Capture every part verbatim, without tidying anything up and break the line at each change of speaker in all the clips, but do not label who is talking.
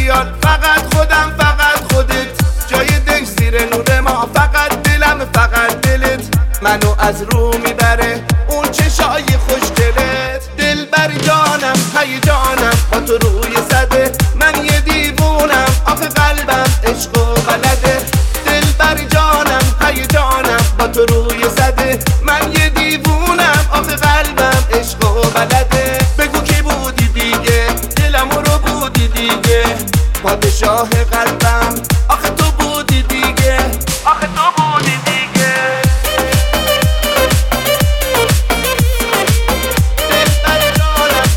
بیخیال، فقط خودم فقط خودت، جای دل زیر نور ما، فقط دلم فقط دلت منو از رو میبره اون چشای خوشگلت. دل بر جانم هی جانم با تو روی زده، من یه دیوونم آخه قلبم عشق و بلده. دل بر جانم هی جانم با تو روی زده، من یه دیوونم آخه قلبم عشق و بلده. بگو کی بودی دیگه دلم رو بودی دیگه، پادشاه قلبم آخه تو بودی دیگه، آخه تو بودی دیگه. دل بر جانم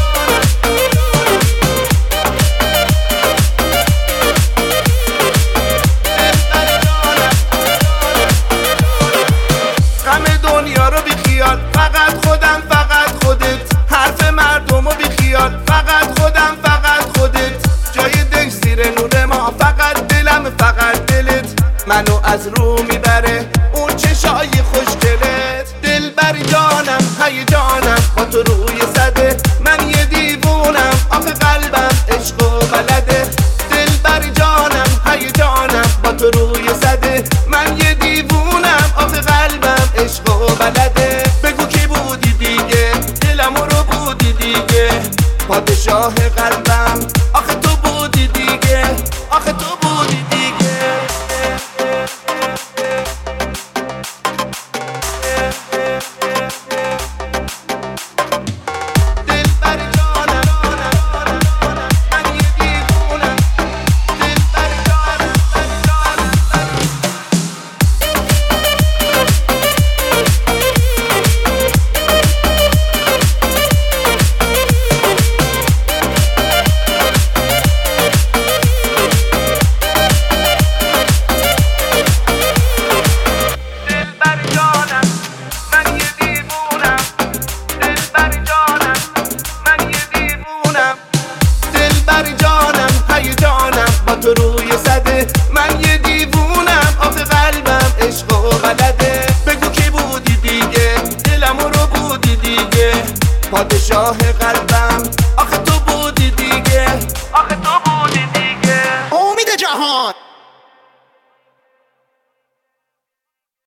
غم دنیا رو بیخیال، فقط خودم فقط خودت، حرف مردم رو بیخیال، فقط خودم فقط خودت، جای دل زیر نور ما، فقط دلم فقط دلت منو از رو میبره اون چشای خوشگلت. دل بر جانم هی جانم با تو روی زده، من یه دیوونم آخه قلبم عشق و بلده. دل بر جانم هی جانم با تو روی زده، من یه دیوونم آخه قلبم عشق و بلده. بگو کی بودی دیگه دلم رو بودی دیگه، پادشاه قلبم آخه تو بودی دیگه، آخه تو بودی دیگه. دل بر جانم من یه دیوونم، دل بر جانم تو روی زده، من یه دیوونم آخه قلبم عشق و بلده. بگو کی بودی دیگه دلم رو بودی دیگه، پادشاه قلبم